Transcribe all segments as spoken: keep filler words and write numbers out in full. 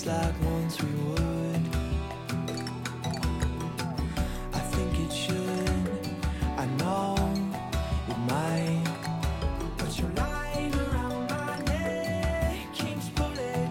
like once we would. I think it should. I know it might. But your line around my neck keeps pulling.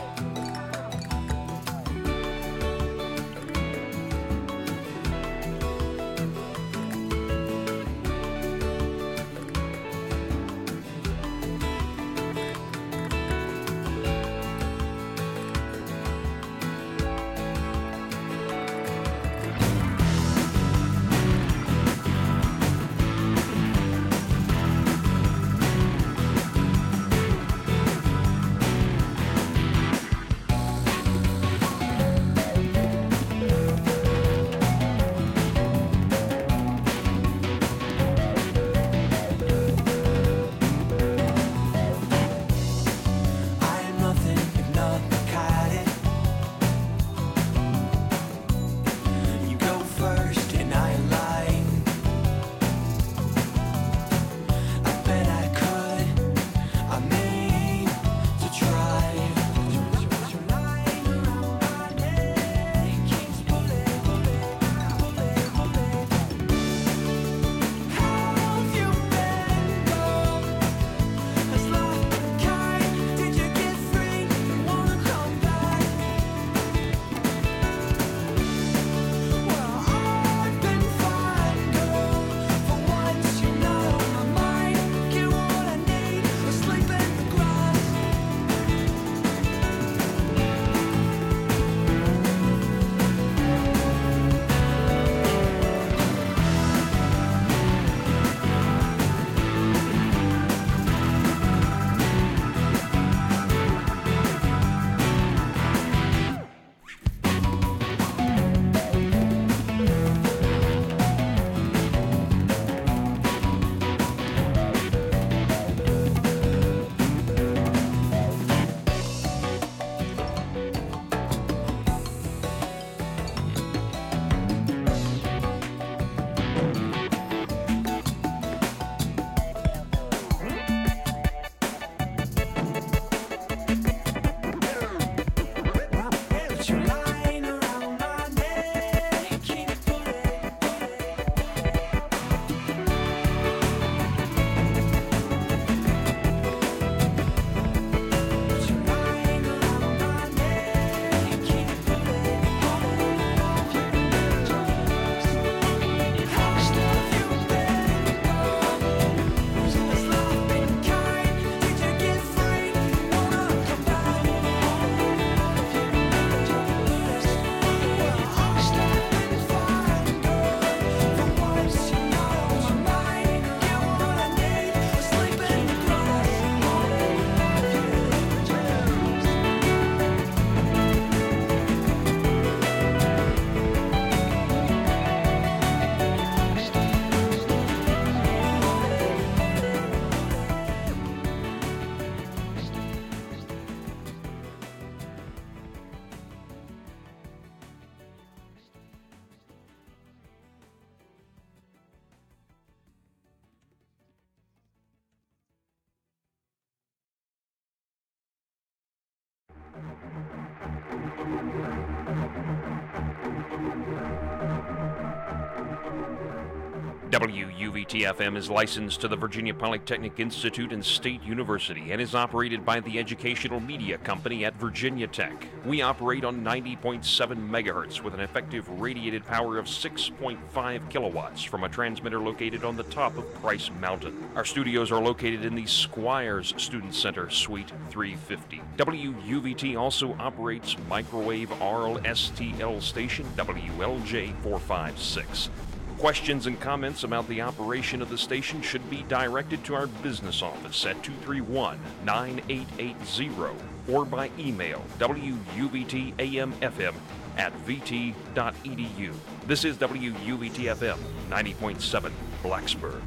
W U V T F M is licensed to the Virginia Polytechnic Institute and State University and is operated by the Educational Media Company at Virginia Tech. We operate on ninety point seven megahertz with an effective radiated power of six point five kilowatts from a transmitter located on the top of Price Mountain. Our studios are located in the Squires Student Center, Suite three fifty. W U V T also operates microwave R L S T L station W L J four five six. Questions and comments about the operation of the station should be directed to our business office at two three one, nine eight eight zero or by email W U V T A M F M at v t dot e d u. This is W U V T F M ninety point seven Blacksburg.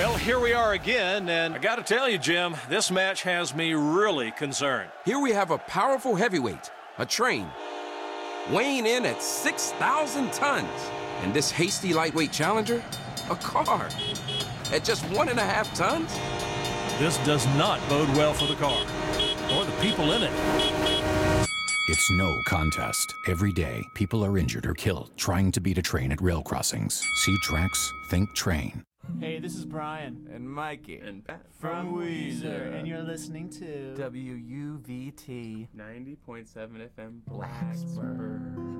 Well, here we are again, and I got to tell you, Jim, this match has me really concerned. Here we have a powerful heavyweight, a train, weighing in at six thousand tons. And this hasty lightweight challenger, a car, at just one and a half tons? This does not bode well for the car, or the people in it. It's no contest. Every day, people are injured or killed trying to beat a train at rail crossings. See tracks, think train. Hey, this is Brian. And Mikey. And Pat. From Weezer. And you're listening to W U V T ninety point seven F M Blacksburg.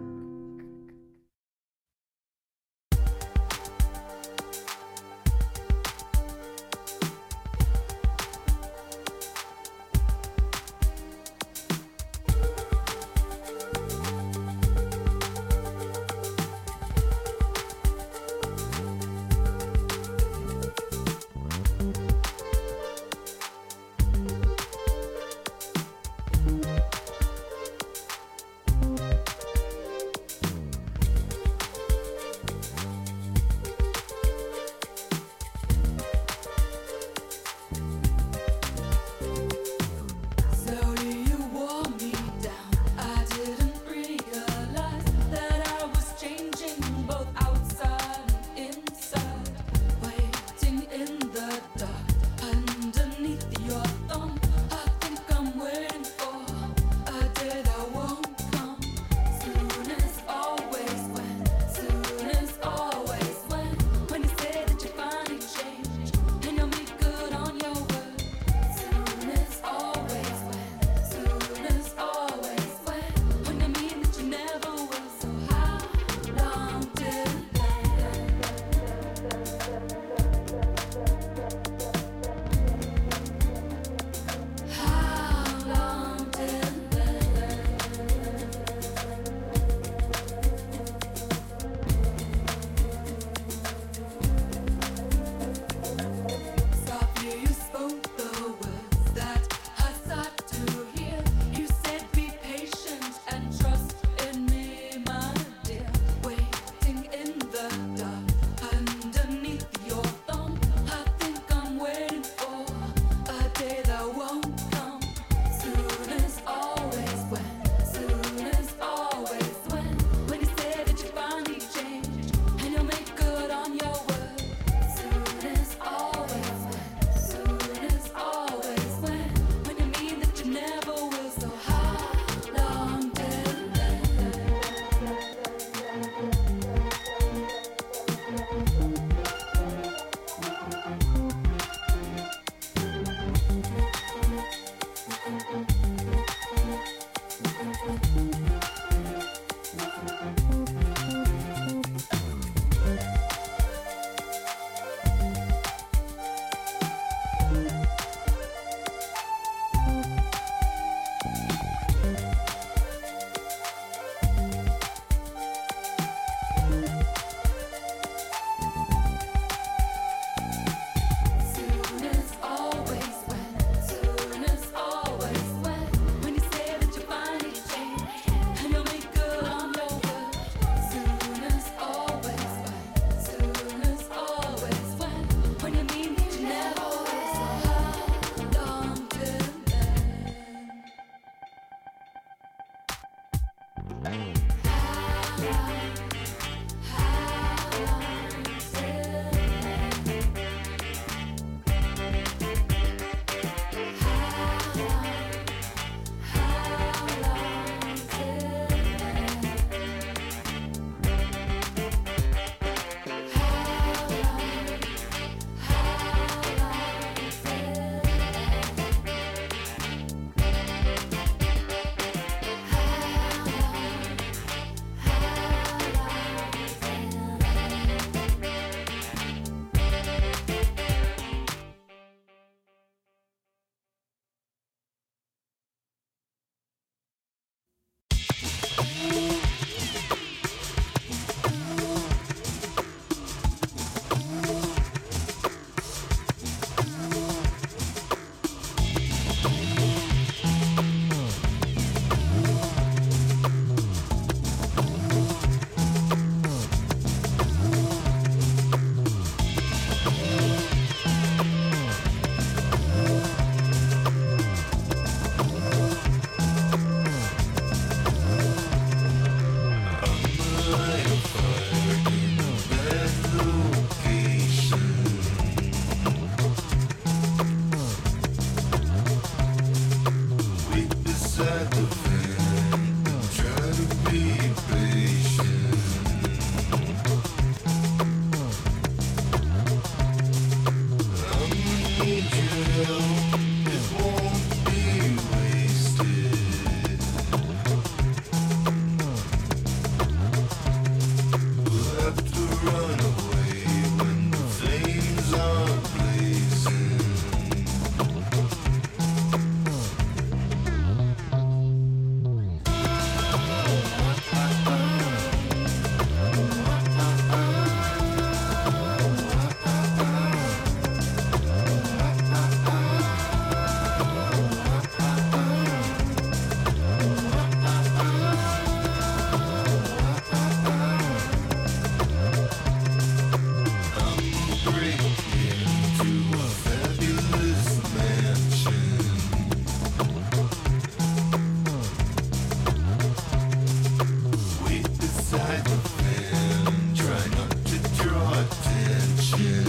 beside the fan, try not to draw attention.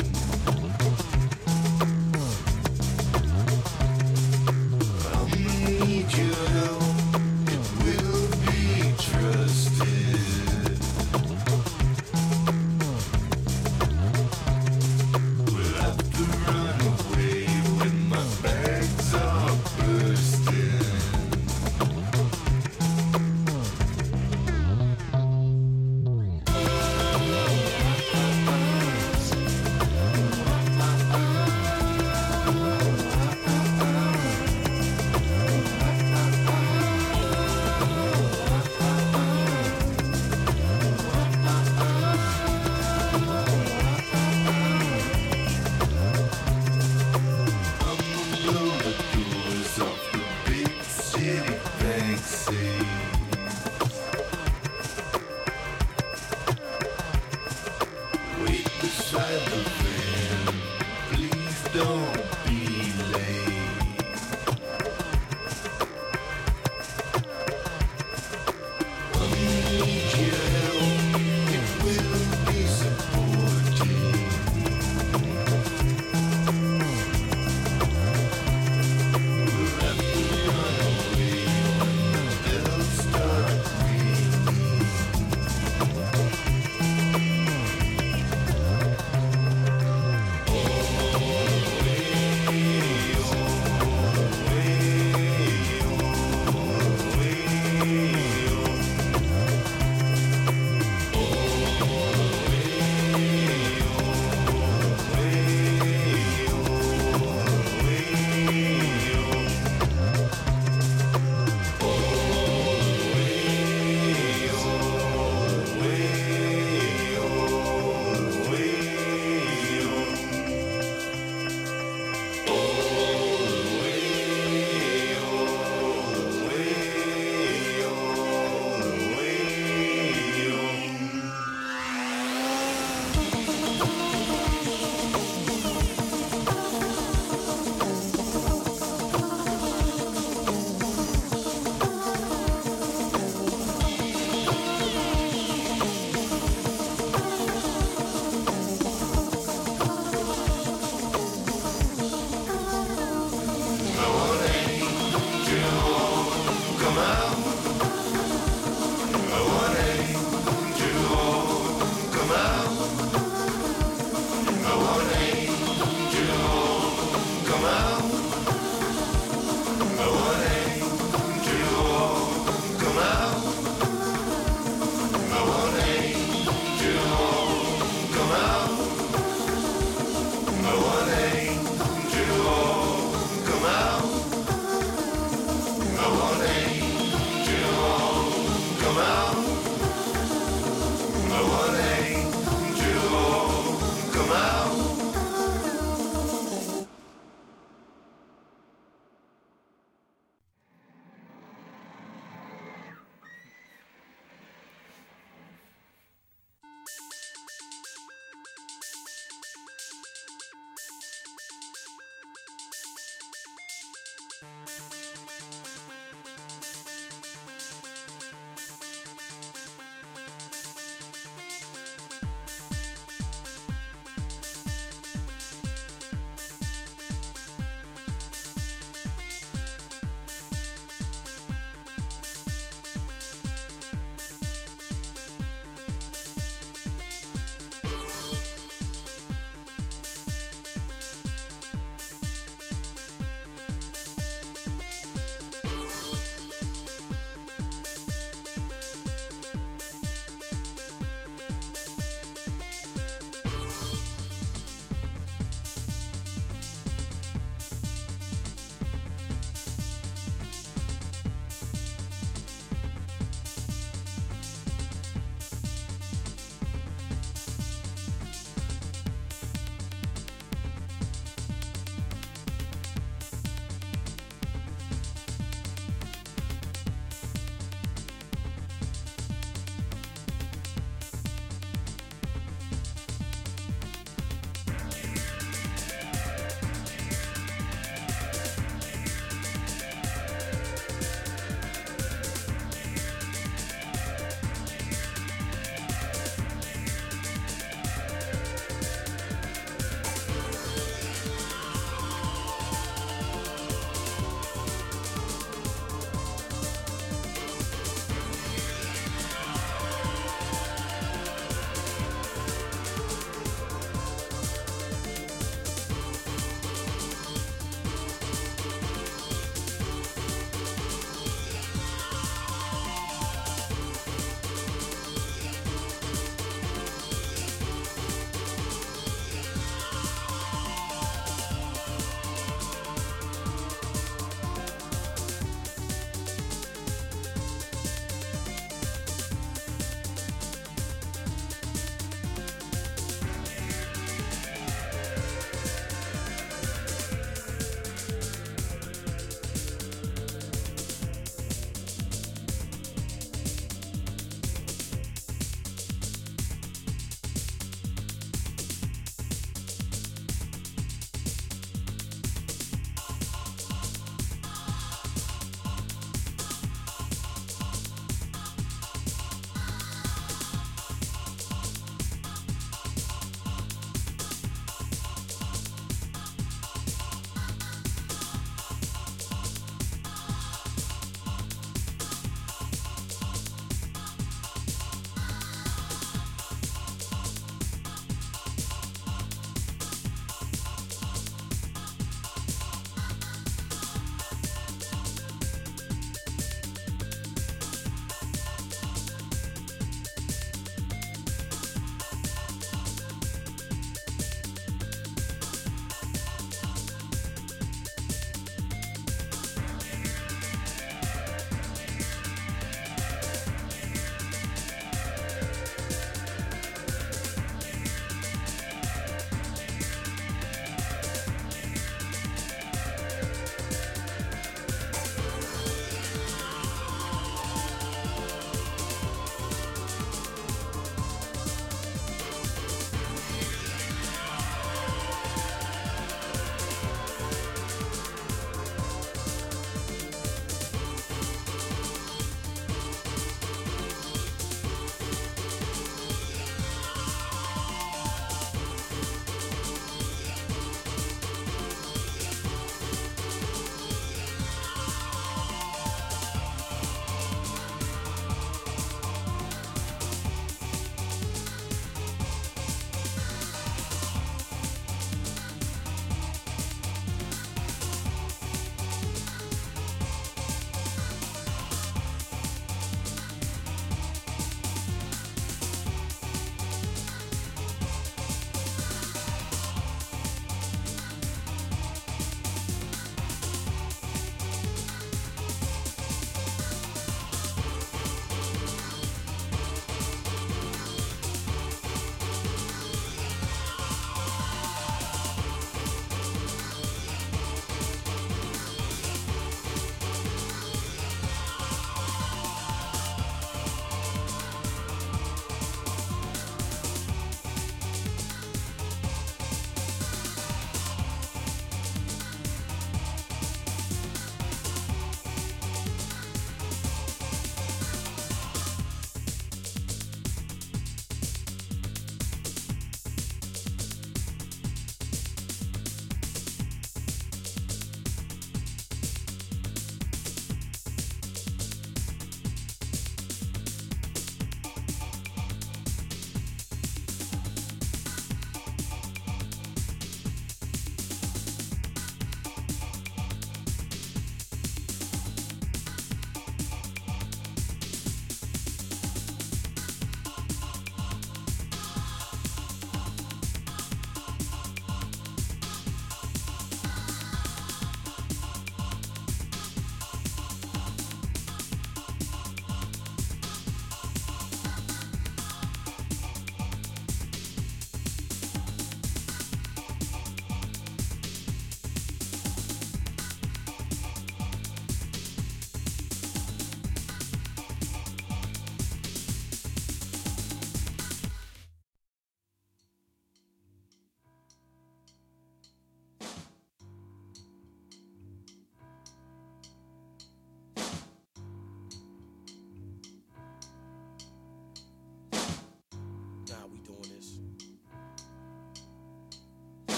I'll need your help, it will be trusted. We'll have to run away when my bags are bursting.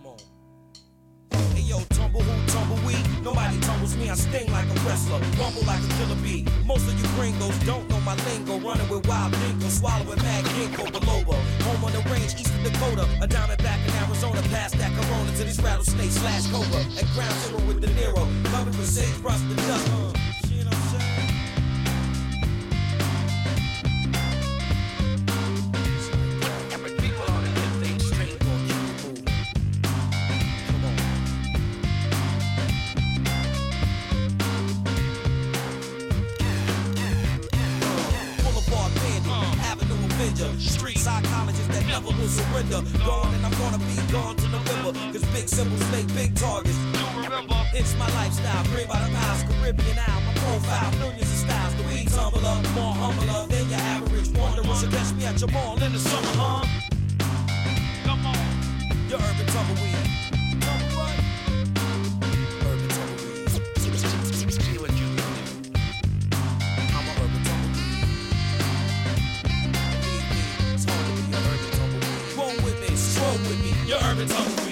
Come on. Hey yo, tumble who, tumbleweed. Nobody tumbles me, I sting like a wrestler, rumble like a killer bee. Most of you gringos don't know my lingo, running with wild dingo, swallowing mad ginkgo biloba. Home on the range, east of Dakota, a diamond back in Arizona, past that Corona to these rattlesnakes slash cobra. At ground zero with the Nero, covered with sage, brush the dust. Uh, you know what I'm saying? Street psychologists that never will surrender. Gone and I'm gonna be gone to November. Cause big symbols make big targets. You remember? It's my lifestyle. Great by the miles, Caribbean out. My profile, millions of styles. The weed tumbler, more humbler than your average wanderer. So catch me at your mall in the summer, huh? Come on. Your urban tumbleweed. Tumble what? Urban tumbleweed. See what you do. I'm an urban tumbleweed. Roll with me, stroll with me, your urban tumbleweed.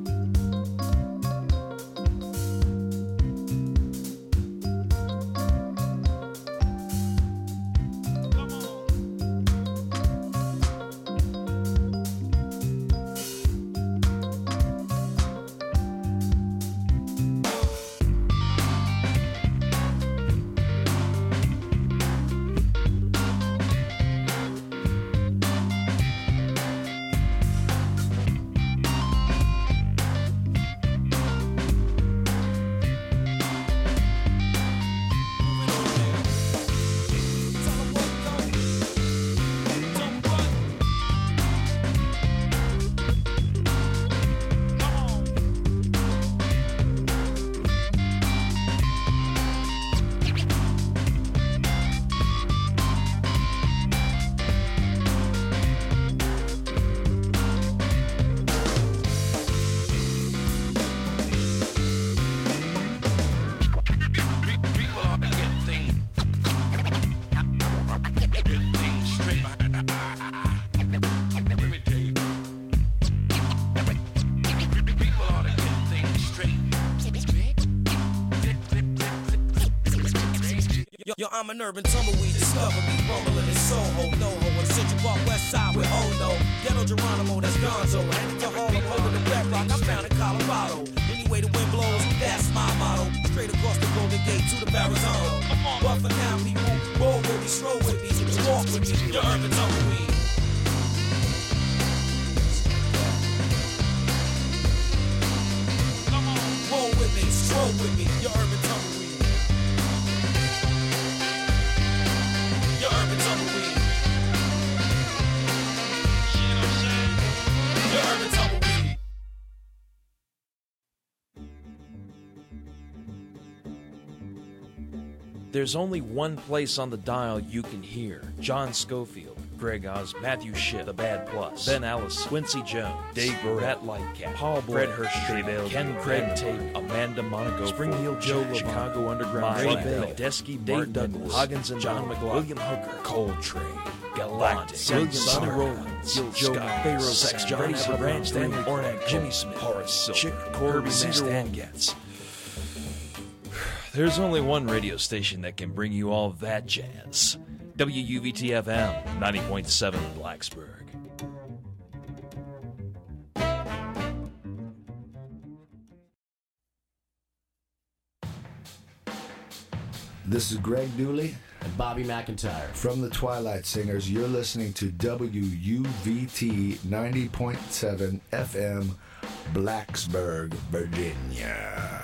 Yo, I'm an urban tumbleweed, discover me, rumbling in Soho, NoHo, in Central Park, West Side with Oh No, Ghetto Geronimo, that's Gonzo, heading to Harlem, over the Red Rock, I'm found in Colorado. Anyway the wind blows, that's my motto, straight across the Golden Gate to the Verrazano. But for now, people, roll with me, stroll with me, walk with me, your urban tumbleweed. Roll with me, stroll with me, your urban tumbleweed. Your urban tumbleweed. You know what I'm saying? Your urban tumbleweed. There's only one place on the dial you can hear John Schofield, Greg Oz, Matthew Schiff, The Bad Plus, Ben Allison, Quincy Jones, Dave Burrell, Matt Lightcap, Paul Blart, Fred Hirsch, Ken Craig Tate, Amanda Monaco, Spring Heel Joe, Levant, Chicago Underground, Ray Bell, Medeski, Dave Douglas, Hoggins and John McLaughlin, William Hooker, Coltrane, Galactic, Sonny Rollins, Joe Pharaoh, Sex, John Branch, Stanley Ornak, Jimmy Smith, Horace Silver, Chick Corby, Stangatz. There's only one radio station that can bring you all of that jazz. W U V T F M, ninety point seven Blacksburg. This is Greg Dooley and Bobby McIntyre. From the Twilight Singers, you're listening to W U V T ninety point seven F M, Blacksburg, Virginia.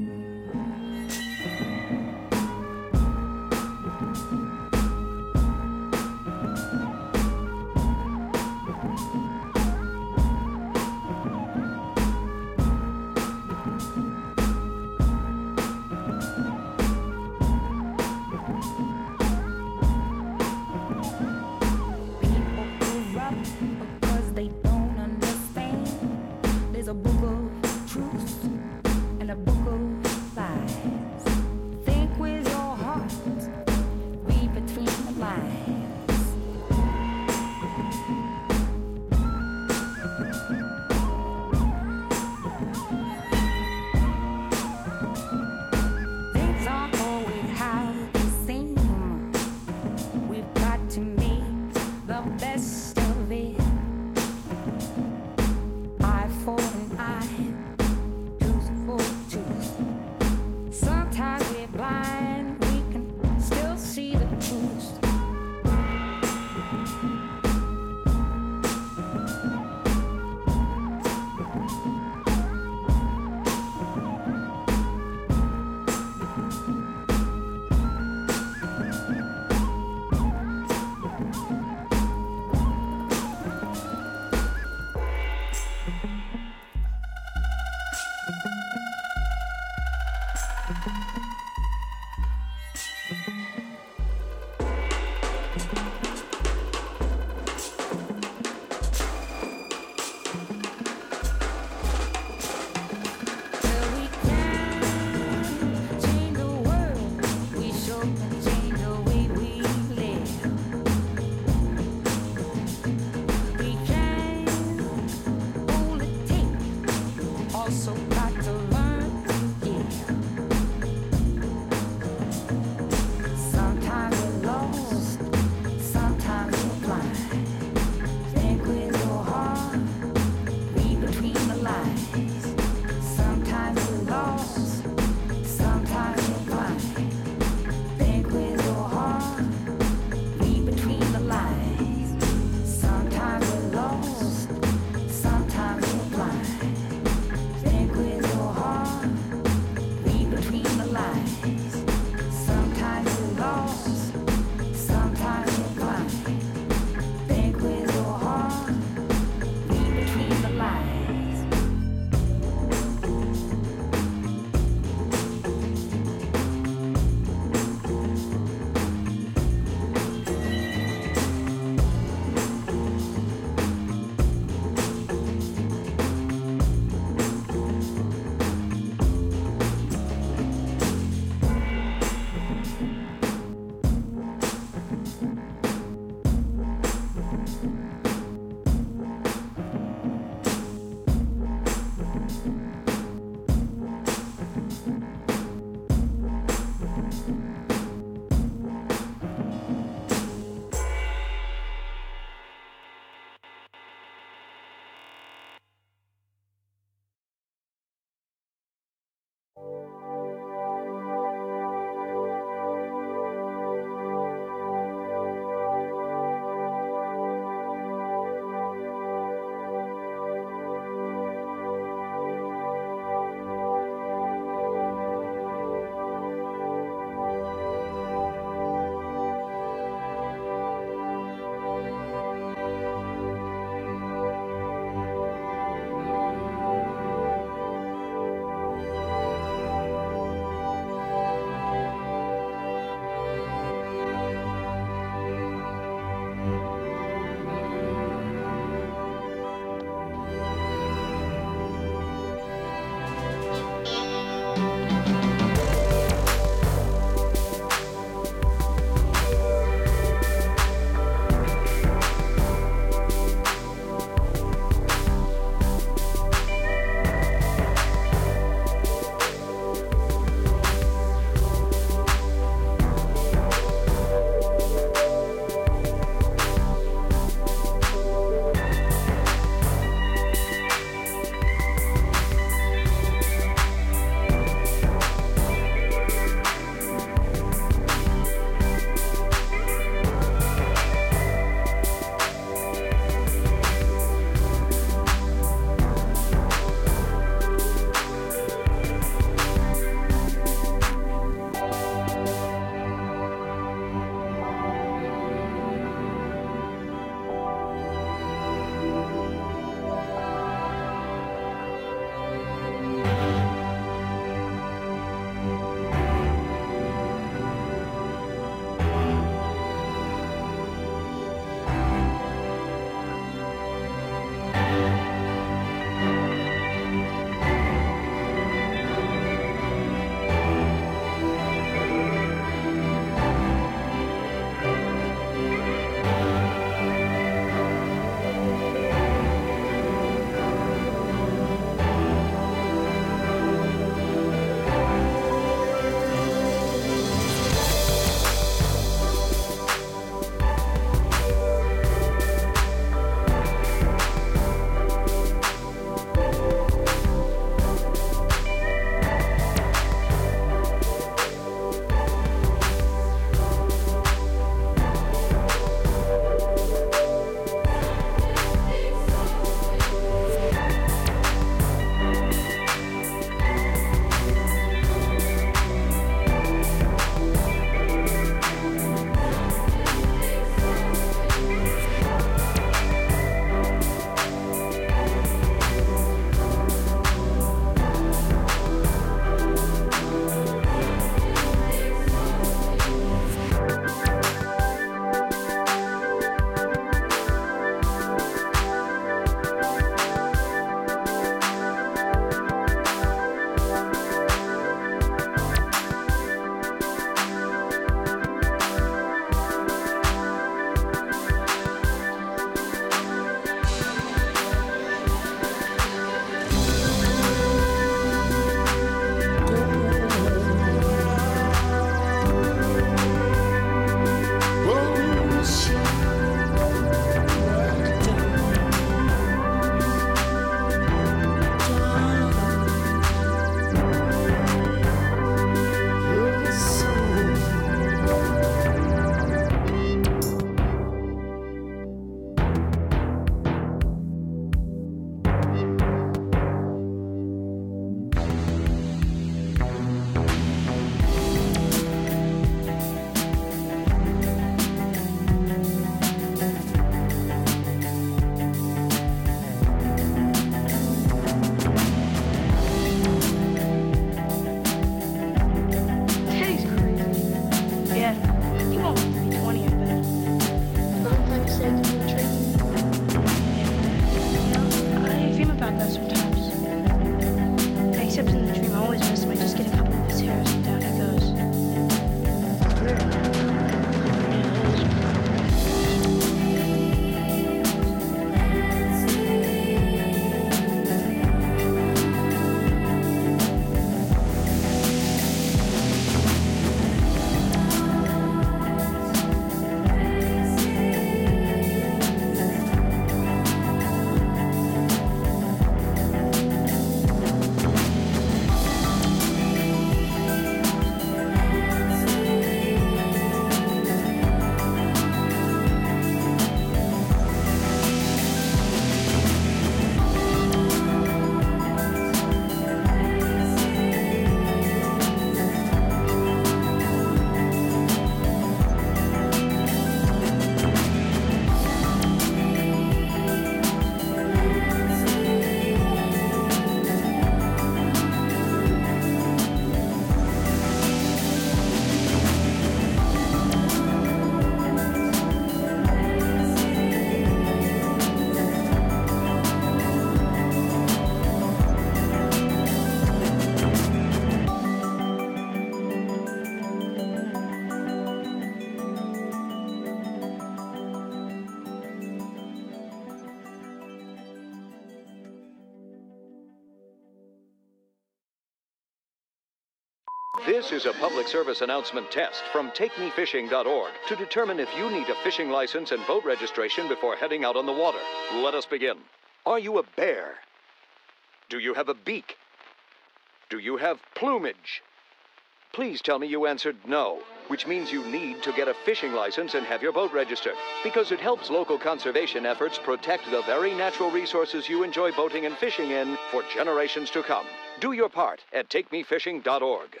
This is a public service announcement test from take me fishing dot org to determine if you need a fishing license and boat registration before heading out on the water. Let us begin. Are you a bear? Do you have a beak? Do you have plumage? Please tell me you answered no, which means you need to get a fishing license and have your boat registered, because it helps local conservation efforts protect the very natural resources you enjoy boating and fishing in for generations to come. Do your part at take me fishing dot org.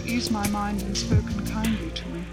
You've eased my mind and spoken kindly to me.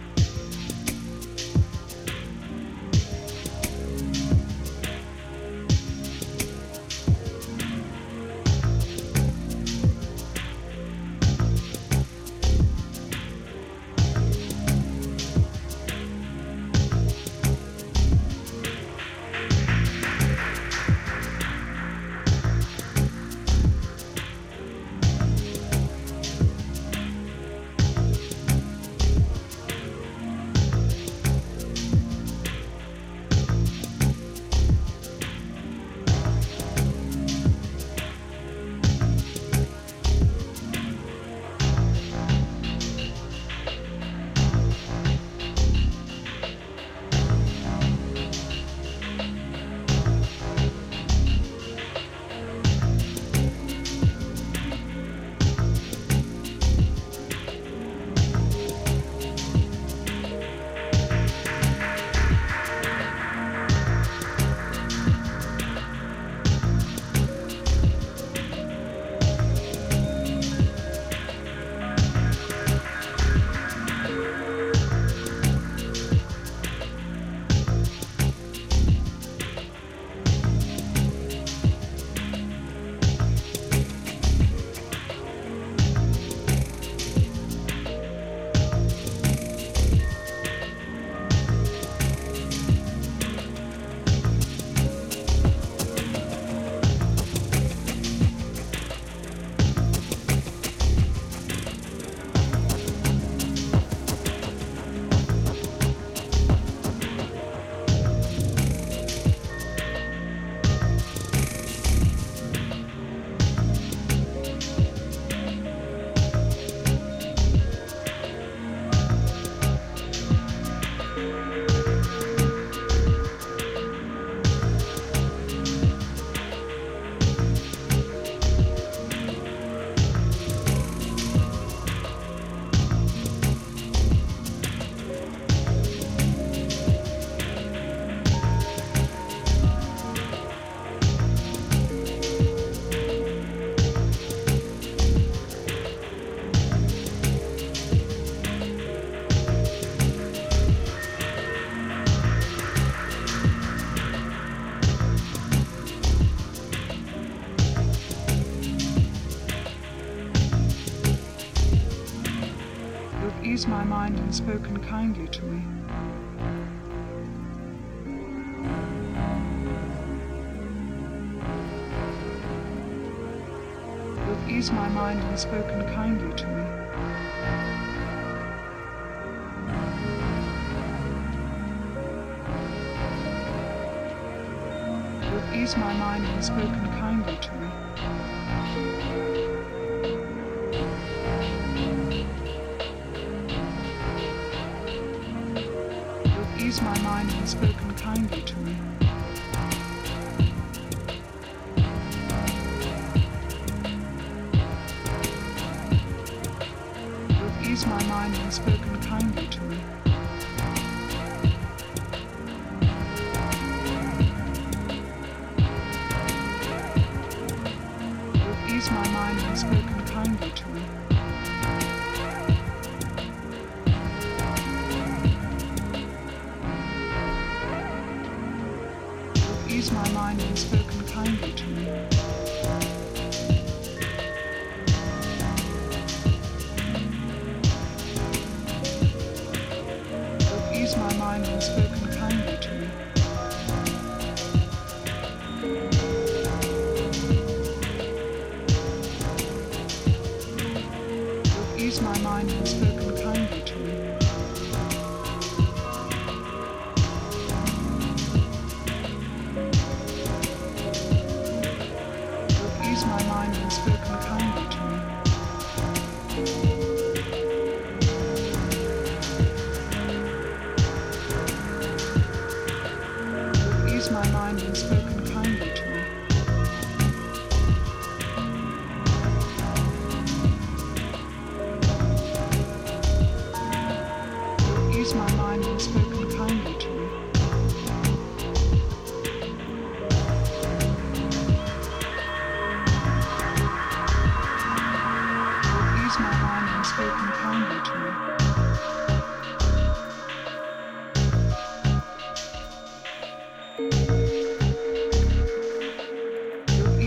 Eased my mind and spoken kindly to me. You've eased my mind and spoken kindly to me. You've eased my mind and spoken kindly to me. Ease my mind and spoken kindly to me. You've eased my mind and spoken kindly to me. You've eased my mind and spoken kindly to me. Ease my mind and spoken kindly to me. You've eased my mind and spoken kindly to me. You've eased my mind and spoken kindly to me. Ease my mind and spoken kindly to me. Ease my mind and spoken kindly to me. Ease my mind and spoken kindly to me.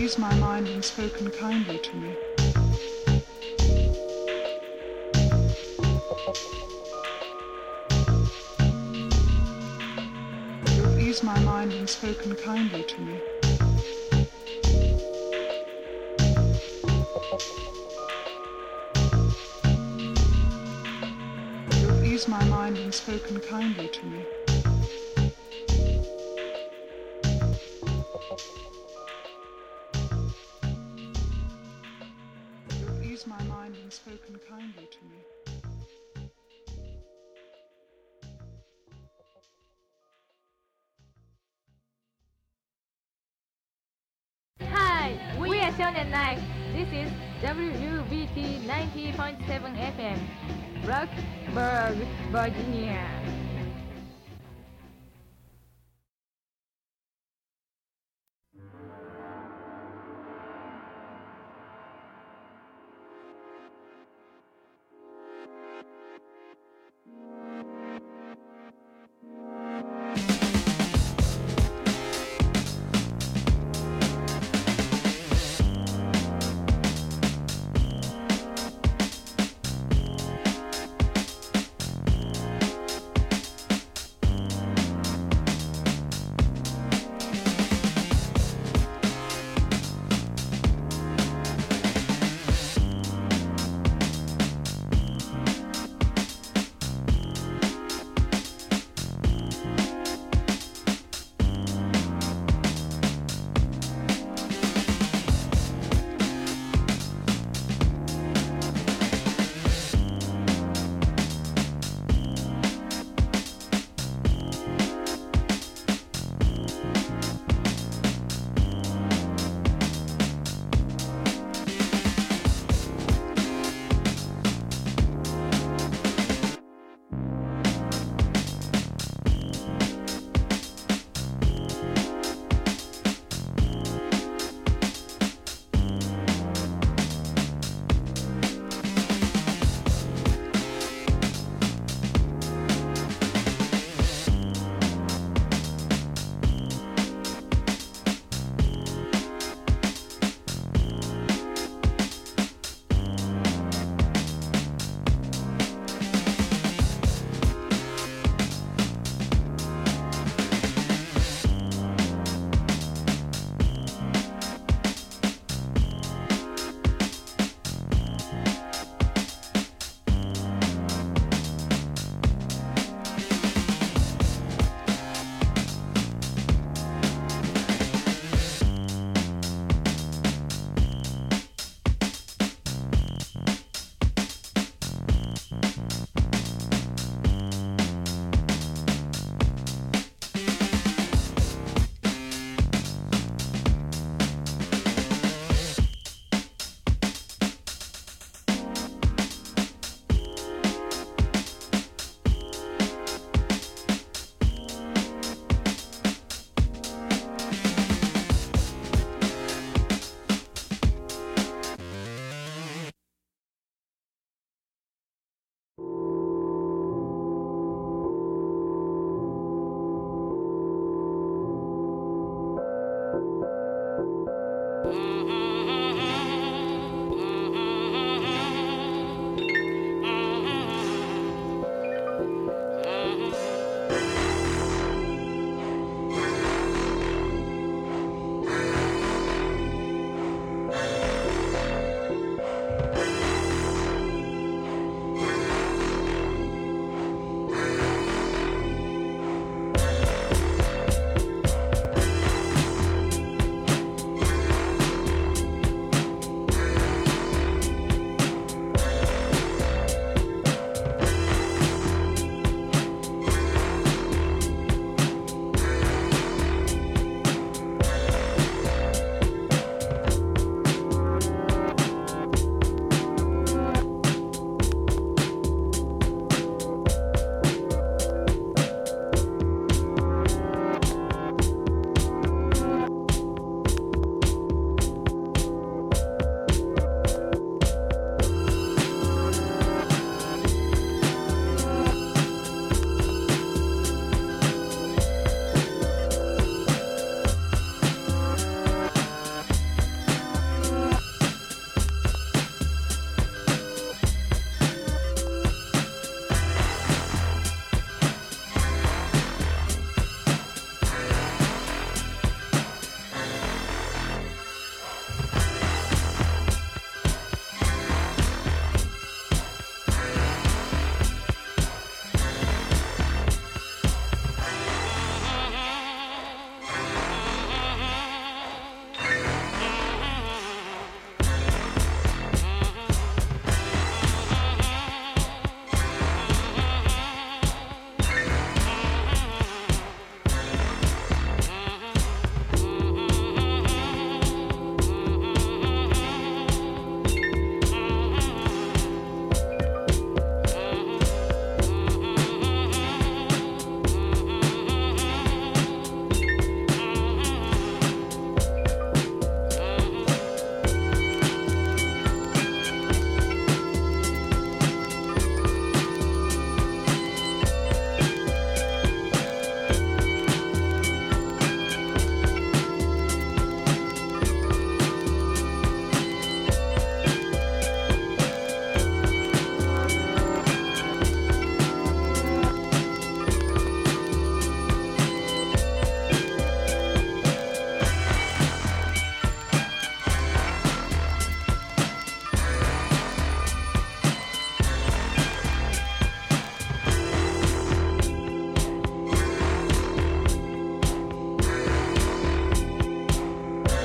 eased my mind and spoken kindly to me. You've eased my mind and spoken kindly to me. You've eased my mind and spoken kindly to me. You've eased my mind and spoken kindly to me. Hi, we are Shonen Night. This is W U B T ninety point seven F M, Blacksburg, Virginia. Mm-hmm.